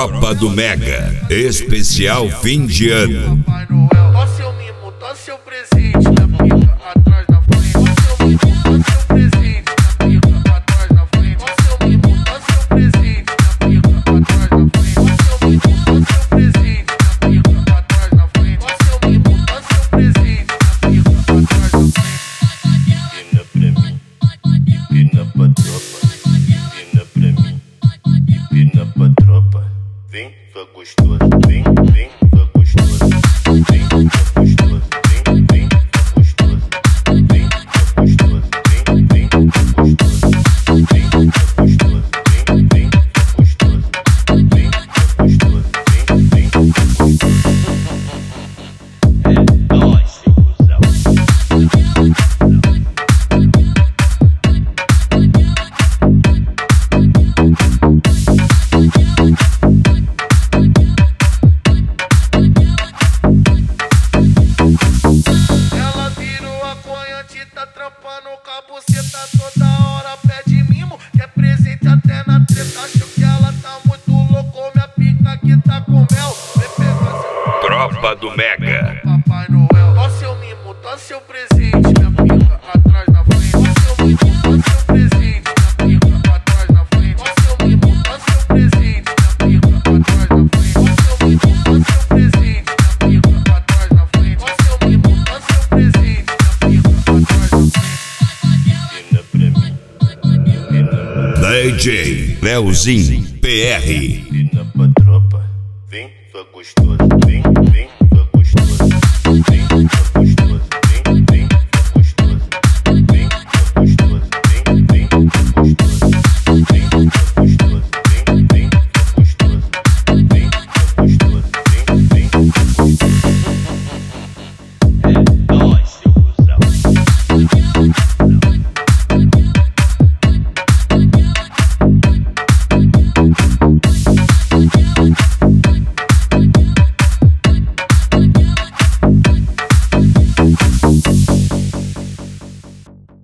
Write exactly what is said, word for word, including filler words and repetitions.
Tropa do Mega, especial fim de ano. Papai Noel, ó seu mimo, ó seu presente na pica, atrás na frente. Ó seu mimo, ó seu presente na pica, atrás na frente. Ó seu mimo, ó seu presente na pica, atrás na frente. Ó seu mimo, ó seu presente na pica, atrás na frente. Ó seu mimo, ó seu presente na pica, atrás na frente. Pina pra mim, pina pra tropa, pina pra mim, pina pra tropa. Vem, sua gostosa, vem, vem, sua gostosa, vem, sua gostosa, vem, vem, sua gostosa, vem, sua gostosa, vem, vem, sua gostosa, vem, sua gostosa, vem, vem, sua gostosa, vem, sua gostosa, vem, vem, sua gostosa. É nóis, seu cuzão. Ela virou a coiante, tá trampando com a buceta toda hora, pede mimo, quer presente até na treta. Acho que ela tá muito louco, minha pica aqui tá com mel. Vem pegar seu Tropa do Mega. Papai Noel, ó seu mimo, ó seu presente, minha pica, atrás na frente. Ó seu mimo, ó seu presente, minha pica, atrás na frente. Ó seu mimo, ó seu presente, minha pica, atrás na frente. Ó seu mimo, ó seu presente, minha pica, atrás na frente. Ó seu mimo, ó seu presente, minha pica, atrás na frente. Pina pra mim, pina pra D J Leozinho P R. pina pra tropa, vem, sua gostosa, vem.